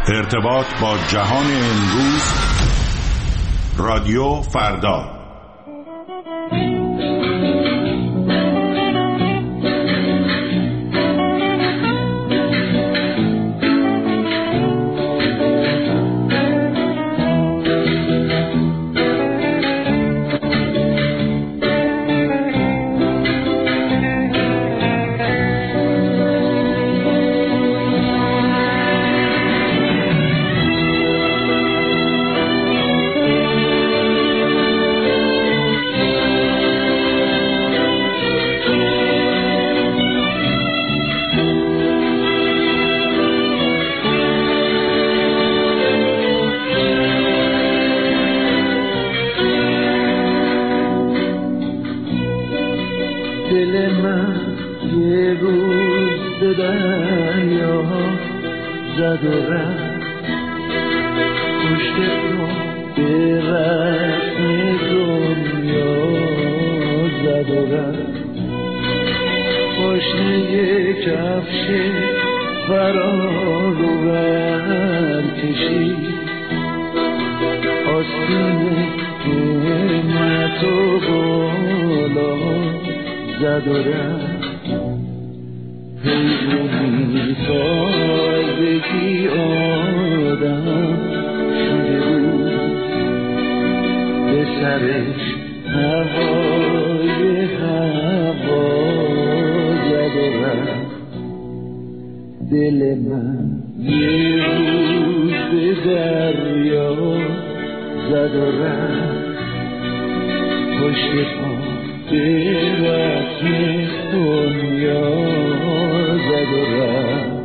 ارتباط با جهان امروز، رادیو فردا. دل من یه روز به دریا زد و رفت، پشت رو به رسم دنیا زد و رفت. پاشنه کفش فرار و ور کشید، آستین قیمت و بالا زد و رفت. حیرونی تازگی آدم شده بود، به سرش هوای هوا زد و رفت. دل من یه روز به دریا زد و رفت، پشت پا به رسم دنیا زد و رفت.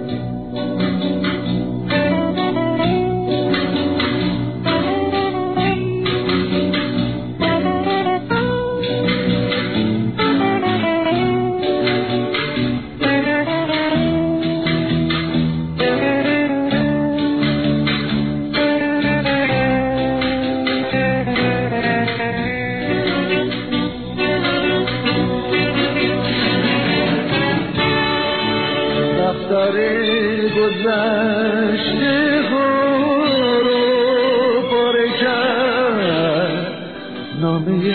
گذشته ها رو پاره کرد، نامه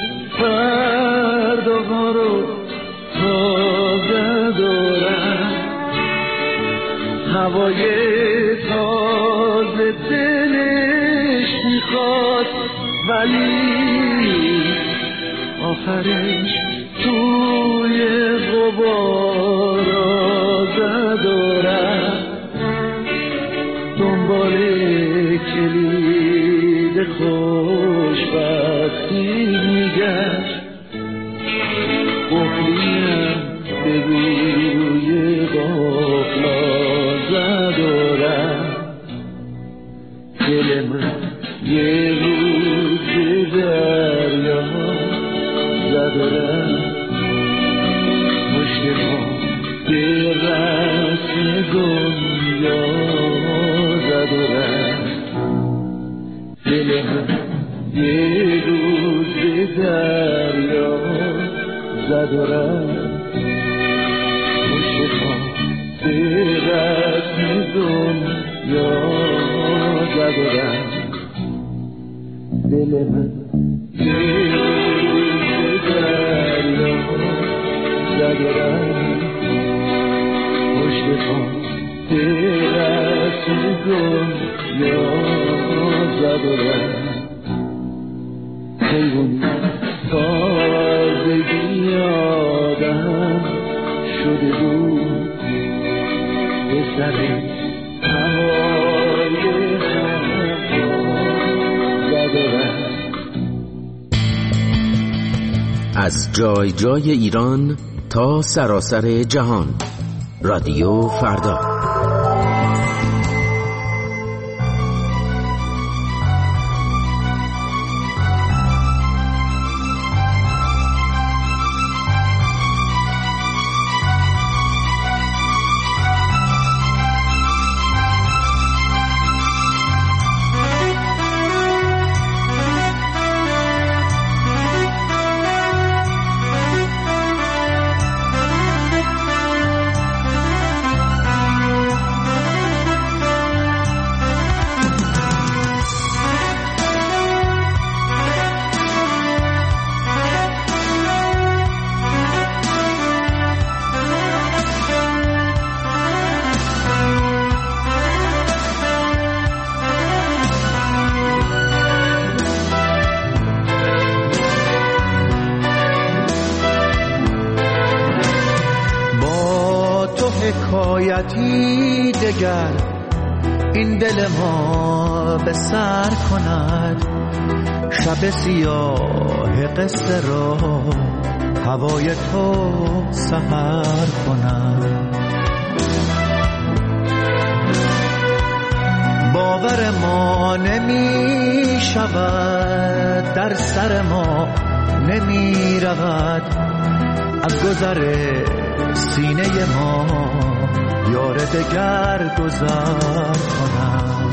فردا ها رو تازه دارم. هوای تازه دلش میخواد، ولی آخرش توی غبار زد و رفت. دنبال کلید خوشبختی میگشت، قفلیم به روی قفلا زد و رفت. دل من یه روز به دریا زد و رفت، پشت ما به رسم دنیا زد و رفت. دل من یه روز به دریا زد و رفت، پشت ما به رسم دنیا زد و رفت. دل من یه روز به دریا زد و رفت، پشت پا به رسم دنیا زد و رفت. حیوانی تازگی آدم شده بود، به سر هوای هوا زد و رفت. از جای جای ایران تا سراسر جهان، رادیو فردا. حکایتی دگر این دل ما به سر کند، شب سیاه قصه را هوای تو سحر کند. باور ما نمی شود، در سر ما نمی رود، از گذر سینه ما یار دگر گذر کند.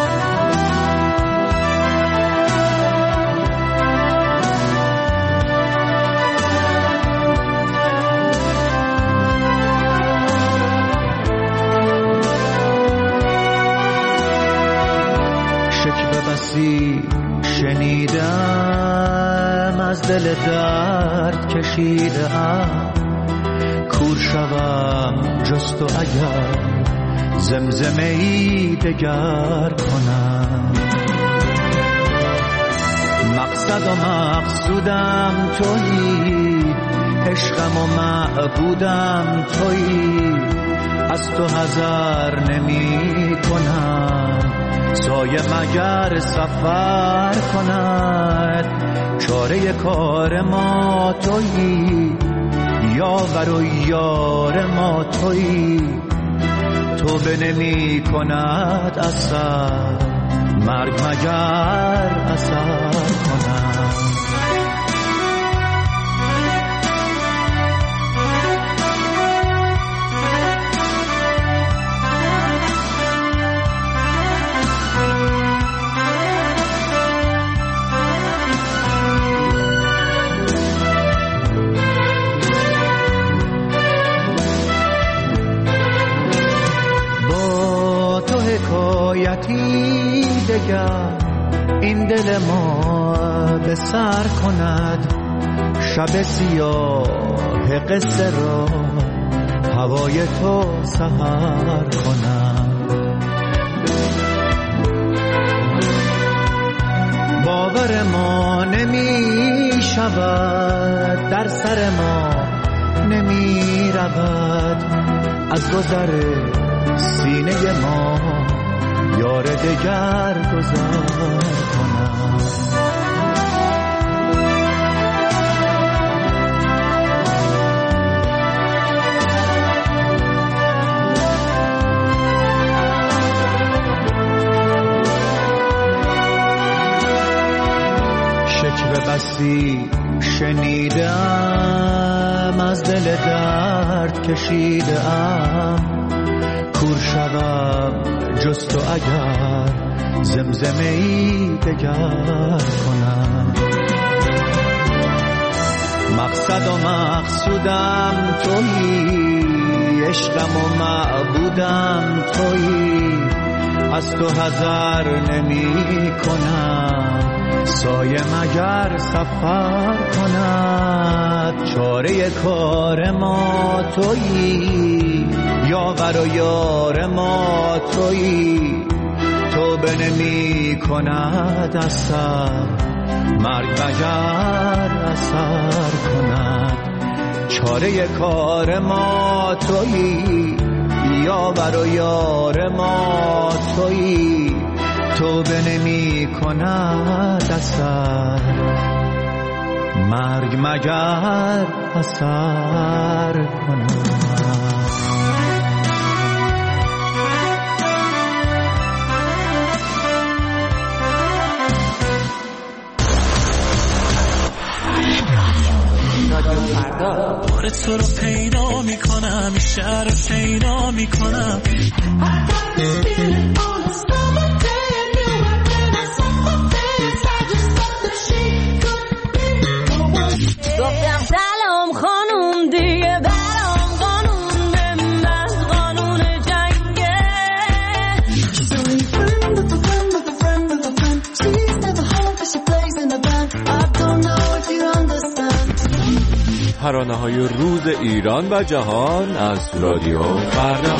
شکوه بسی شنیدم، از دل درد کشیدم، کور شوم جست و اگر زمزمه ای دگر کنم. مقصد و مقصودم تویی، عشقم و معبودم تویی، از تو حذر نمی کنم، سایه مگر سفر کند. چاره کار ما تویی، یاور و یار ما تویی، تو به نمی کند اثر، مرگ مگر اثر کند. حکایتی دگر این دل ما به سر کند، شب سیاه قصه را هوای تو سحر کند. باور ما نمی شود، در سر ما نمی رود، از گذر سینه ما یار دگر گذر کنم. شکوه بسی شنیدم، از دل درد کشیدم، کور شوم جست و اگر زمزمه ای دگر کنم. مقصد و مقصودم تویی، عشقم و معبودم تویی، از تو حذر نمی کنم، سایه مگر سفر کند. چاره کار ما تویی، یاور و یار ما تویی، تو به نمی کند اثر، مرگ مگر اثر کند. چاره کار ما تویی، یاور و یار ما تویی، تو به نمی کند اثر، مرگ مگر اثر کند. بار تو رو پیدا میکنم، شهر رو پیدا میکنم. گفتم سلام خانوم دیگه برام قانون من از قانون جنگه. ترانه‌های روز ایران و جهان از رادیو فردا.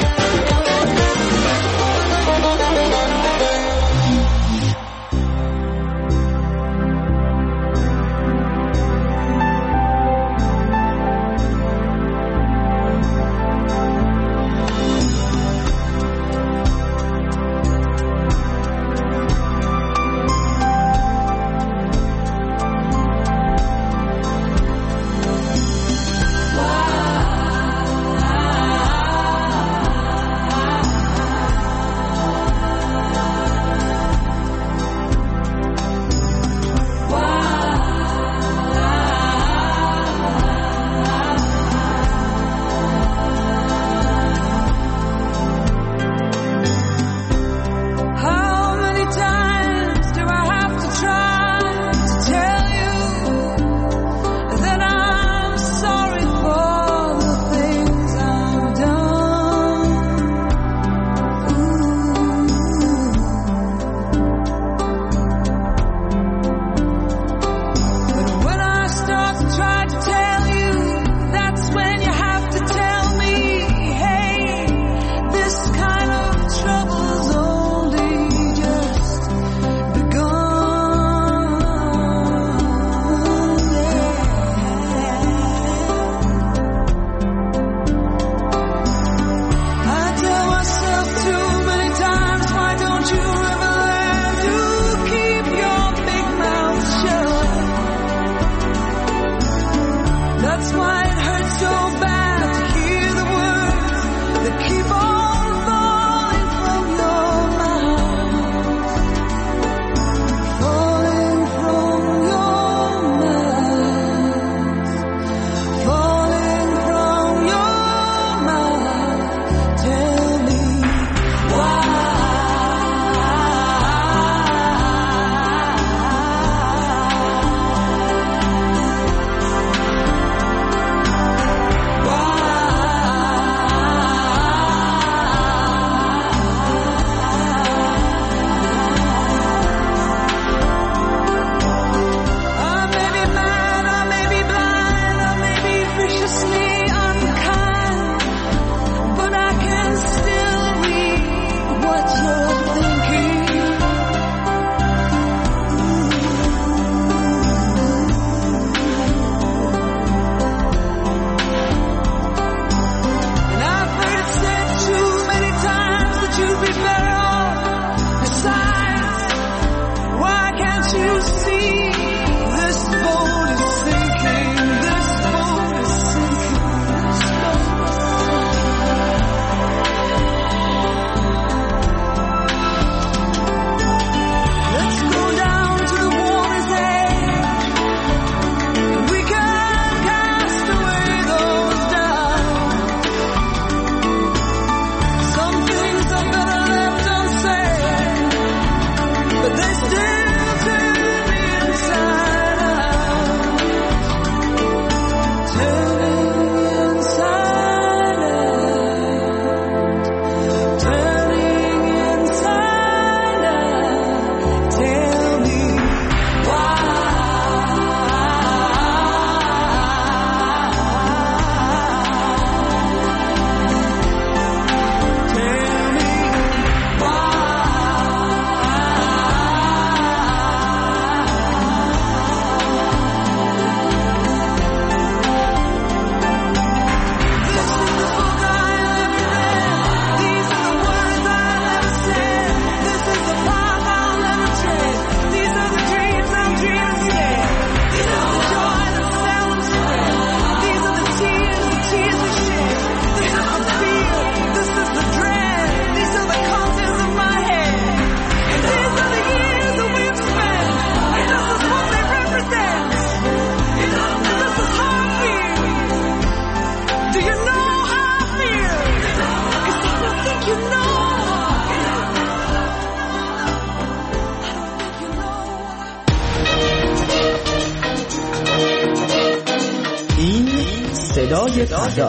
فردا.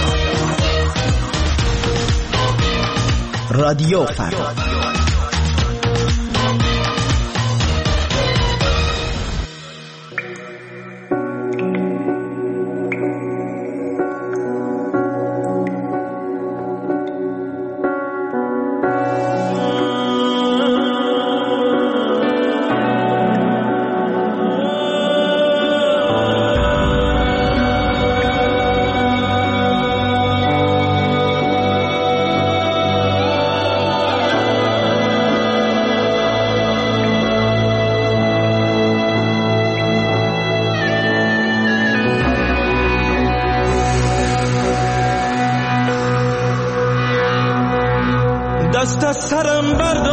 رادیو فردا. دست از سرم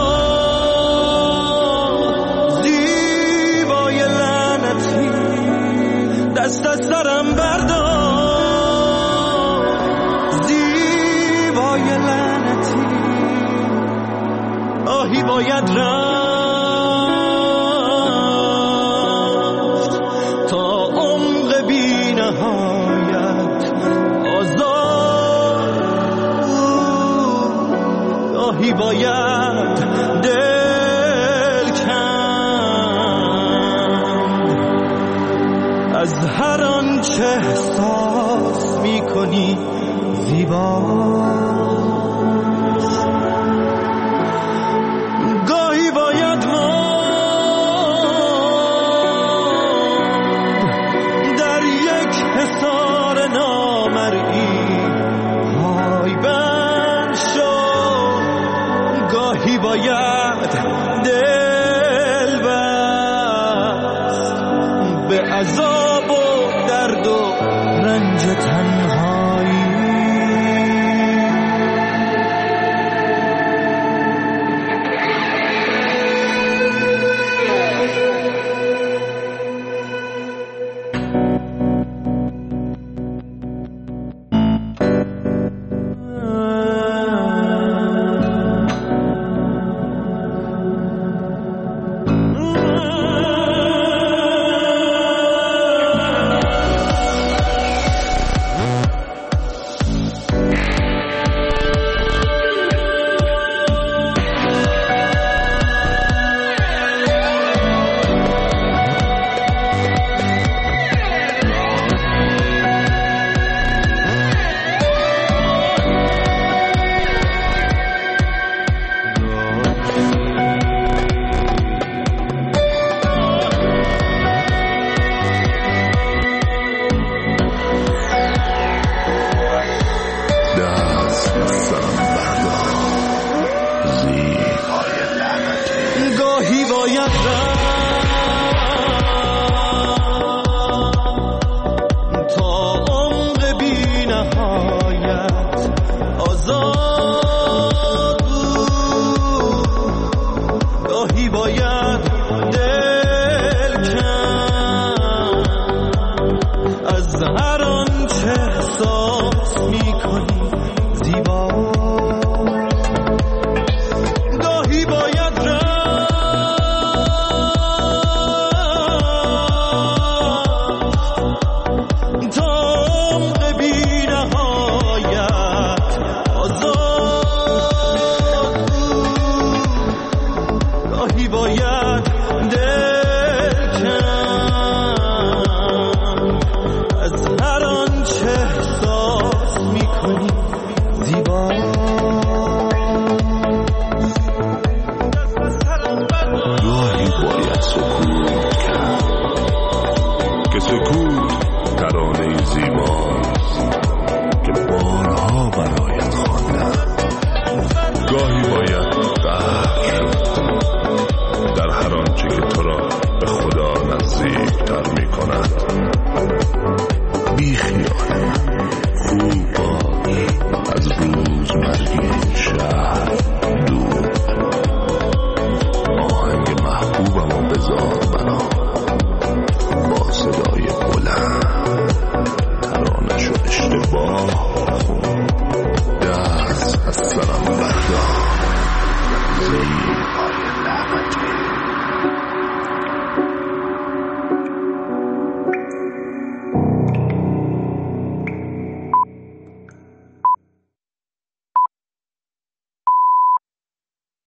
بردار زیبای لعنتی، دست از سرم بردار زیبای لعنتی. آهی باید رفت تا عمق بی نهایت آزاد، آهی باید دل کند از هر آنچه احساس می کنی زیباست. گاهی باید ماند در یک حصار نامرئی، پای بند شد. گاهی باید دل بست به عذاب و درد و رنج تنها.